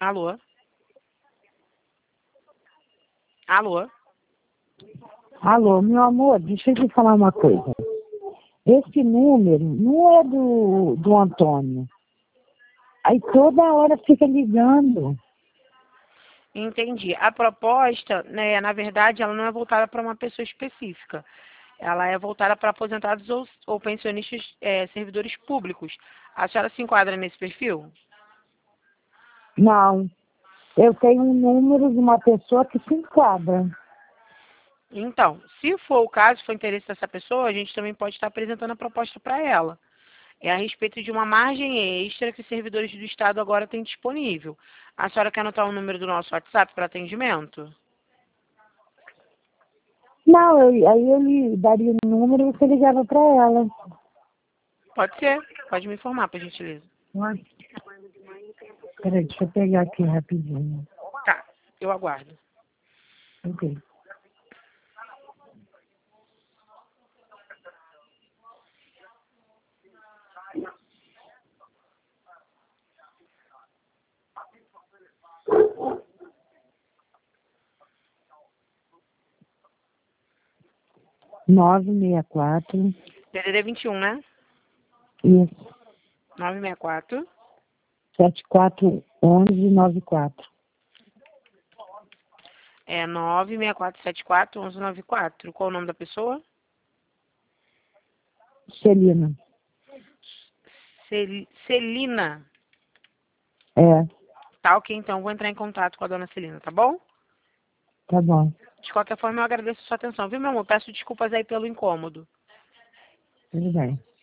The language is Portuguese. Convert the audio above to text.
Alô? Alô? Alô, meu amor, deixa eu te falar uma coisa. Esse número não é do Antônio. Aí toda hora fica ligando. Entendi. A proposta, né, na verdade, ela não é voltada para uma pessoa específica. Ela é voltada para aposentados ou pensionistas, servidores públicos. A senhora se enquadra nesse perfil? Não, eu tenho um número de uma pessoa que se enquadra. Então, se for o caso, se for interesse dessa pessoa, a gente também pode estar apresentando a proposta para ela. É a respeito de uma margem extra que os servidores do Estado agora têm disponível. A senhora quer anotar o número do nosso WhatsApp para atendimento? Não, aí eu lhe daria o número e você ligava para ela. Pode ser. Pode me informar, por gentileza. Ué? Peraí, deixa eu pegar aqui rapidinho. Tá, eu aguardo. Ok. Nove seis quatro. DDD 21, né? Isso. 964. 741194. É 964741194. Qual o nome da pessoa? Celina. Celina. É, Tá, ok, então vou entrar em contato com a dona Celina, tá bom? tá bom. De qualquer forma, eu agradeço a sua atenção, viu, meu amor? Peço desculpas aí pelo incômodo. Tudo bem.